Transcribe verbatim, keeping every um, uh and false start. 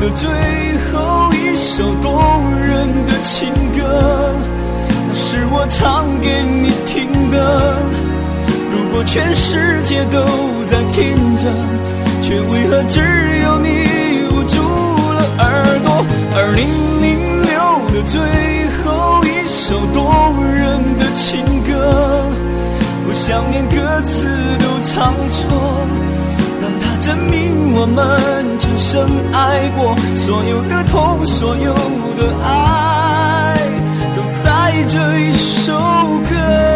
的最后一首动人的情歌，那是我唱给你听的。如果全世界都在听着，却为何只有你捂住了耳朵？二零零六的最后一首动人的情歌，我想连歌词都唱错，让它证明我们真深爱过。所有的痛，所有的爱，都在这一首歌。